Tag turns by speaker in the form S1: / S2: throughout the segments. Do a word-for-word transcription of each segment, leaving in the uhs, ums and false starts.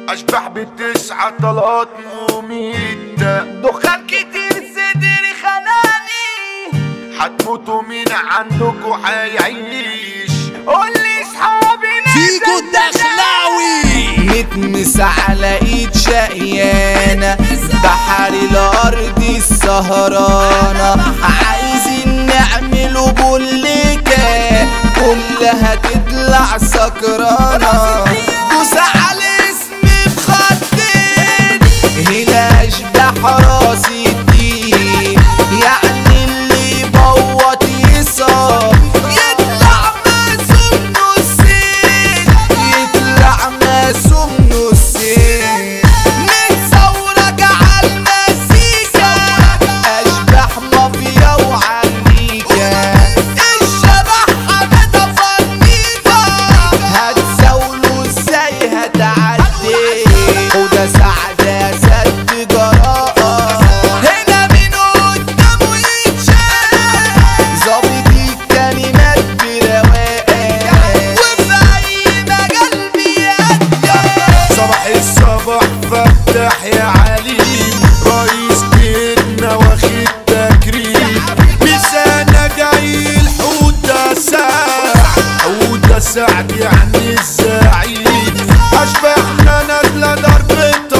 S1: اشبح بتسعة طلقات مميتة،
S2: دخان كتير صدري خناني،
S1: هتموتوا مين عندكوا هيعيش؟
S2: قولي صحابي
S3: فيكو الدخلاوي
S2: متمس على ايد شقيانة، بحر الارض السهرانة، عايزين نعملوا بوليكا كلها تطلع سكرانة، دوس على اسمي بخطين هنا اشبح راسي الدين، يعني اللي بوط يصاب يطلع مسوم نصين، يطلع مسوم نصين، متصورك عالمزيكا اشبح مافيا وعالميكا، الشبح حمادة فنيفا هتزاولوا ازاي هتعدي، وده سعدة سد جراءة هنا من قدامه يتشال، ظابط الكلمات برواقة وفي أي مجال بيقدم.
S1: صباح الصباح فتح يا عليم، رئيس بيتنا واخد تكريم، بسنة جاي الحوتة سعد، حوتة سعد يعني الزعيم، أشبحنا نازلة ضرب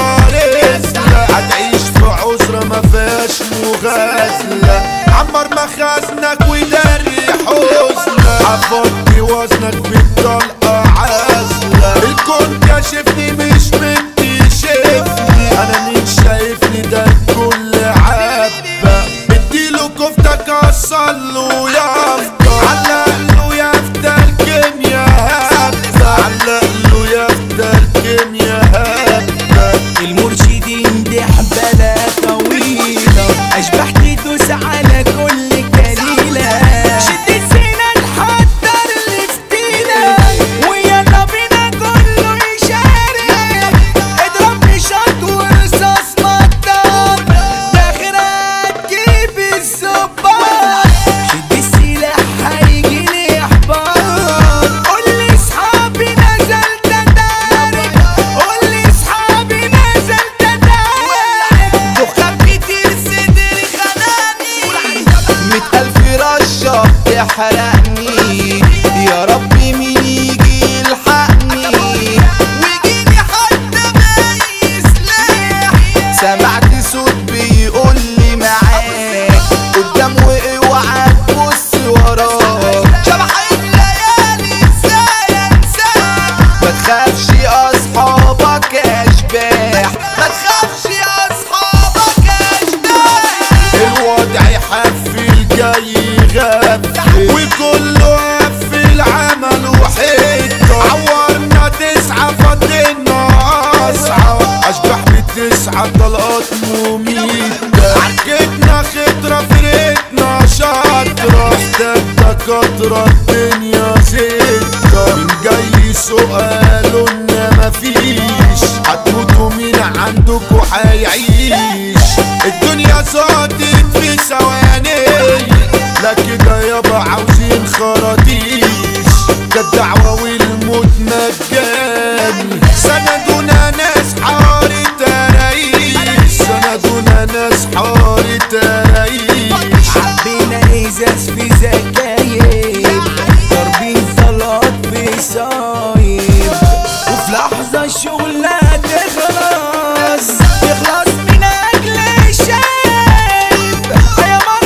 S1: الطريق، هتعيش في عذرة ما فيهاش مغازلة، عمر مخازنك وداري حزنك، هفضي وزنك بالطلقة عازلة، الكون كاشفني مش مكتشفني، أنا مين شايفني ده الكل عبة، اديله كفتة كسرله يافطة، علقله يافطة الكيميا هبة، علقله يافطة الكيميا هبة.
S2: المرشدين دي حبالة طويلة، أشبح تدوس على كل كليلة، شد السينة نحضر الفتيلة، ويلا بينا كله يشارك، اضرب نشاط ورصاص مطاط، داخرة تجيب الظباط، شد السلاح هيجيلي احباط، قولي صحابي نزلت ادارك، قولي صحابي نزلت ادارك، دخان كتير صدري خناني، مية ألف رشة تحرقني، يا ربي مين يجي يلحقني، ويجيني حد ماي سلاح، سمعت صوت بيقول لي معاك قدام واوعى تبص وراك، شبح الليالي ازاي انساك، ما تخافش اصحابك اشباح، ما تخافش اصحابك اشباح،
S1: الوضع يحفل جاي يغفل، وكله قفل عمل وحيطة، عورنا تسعة فضلنا أسعى، أشبح بتسعة طلقات مميتة، عركتنا خطرة فرقتنا شاطرة، محتاج دكاترة الدنيا ستة، من جاي سؤاله إن مفيش، هتموتوا مين عندكوا هيعيش، الدنيا صادت في ثواني، لا كده يابا عاوزين خراطيش، ده الدعوة والموت مجاني، سندونا ناس حارة ترايش، سندونا ناس حارة ترايش،
S2: حبينا ازاز في زكايب، ضاربين صلات في صايب، وفي لحظة الشغلة تخلص، تخلص من اجل الشايب، يا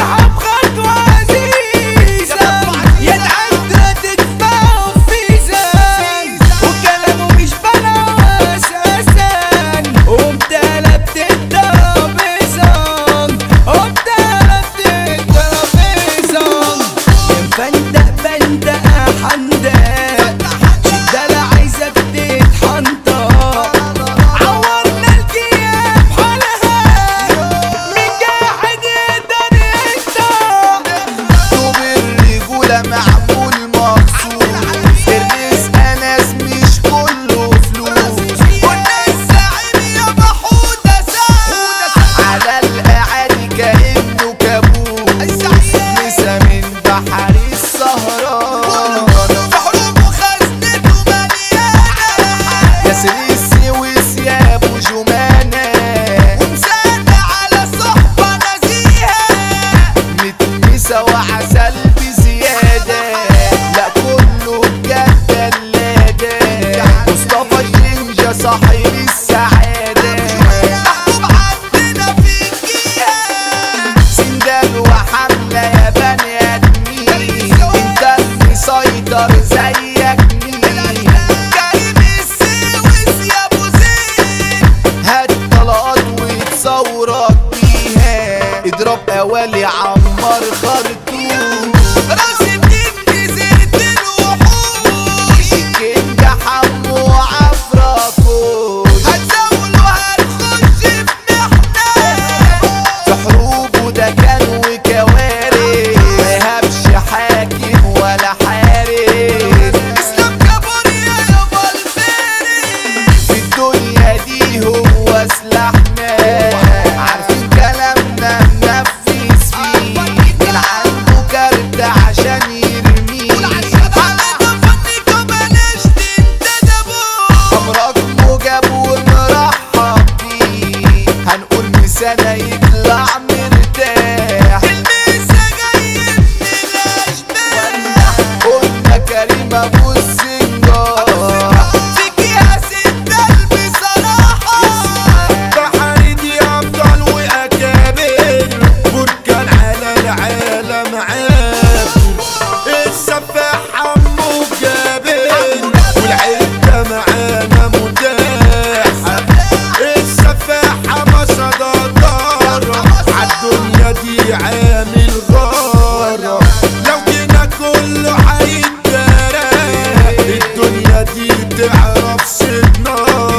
S2: صاحب السعادة محبوب عندنا في الجيهة سندال وحملة يا بني ادمين انت المسيطر زيك مين كريم السويس يا ابو زين هات طلقات وتصورك بيها اضرب اوالي عمر خرطوم راس الدين جزيرة الوحوش الكينج حمو عفراكوش هتزاول وهتخش في محنة في حروب وده كان وكوارث ميهبش حاكم ولا حارس اسلام كابوريا يابا الفارس في الدنيا دي هو سلاحنا عارفين كلامنا ننفذ فيه مين عنده كارت عشان يرميه حمادة فنيكا بلاش تنتدبوا امرك مجاب ونرحب بيه هنقول مسانة يطلع مرتاح الميسا جاي من الاشباح قلنا كريم ابو السنجار فيك يا ستة بصراحة
S1: بحريدي افضل واكابر بركان على العالم عابر السفاح حمو جابر والعدة معانا متاحة السفاح مصدر عالدنيا دي عامل غارة لو جينا كله هيتدارى الدنيا دي تعرف سيدنا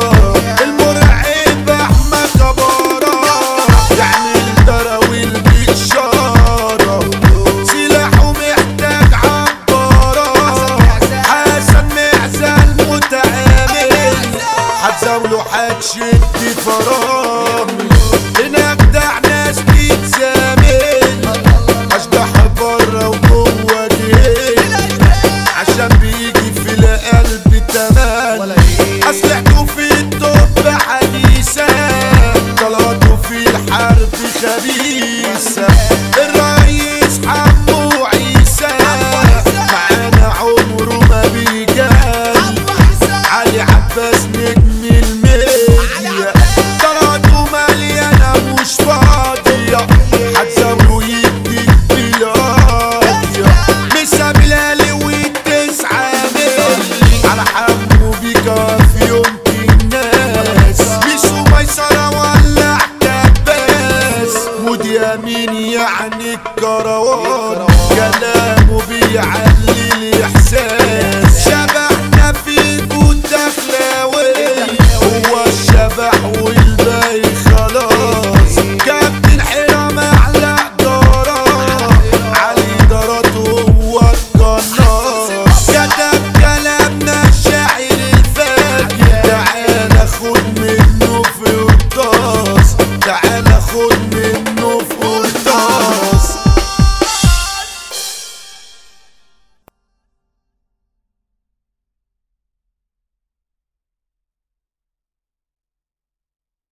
S1: المرعب احمد كبارة يعمل دراويل بإشارة سلاحه محتاج عبارة حسن معزل متعامل هتزاوله هتشد فرامل هناك دع ناس بتزامل اشباح بره وجوه جهل عشان بيجي في القلب تمام اسلحته في التوب حي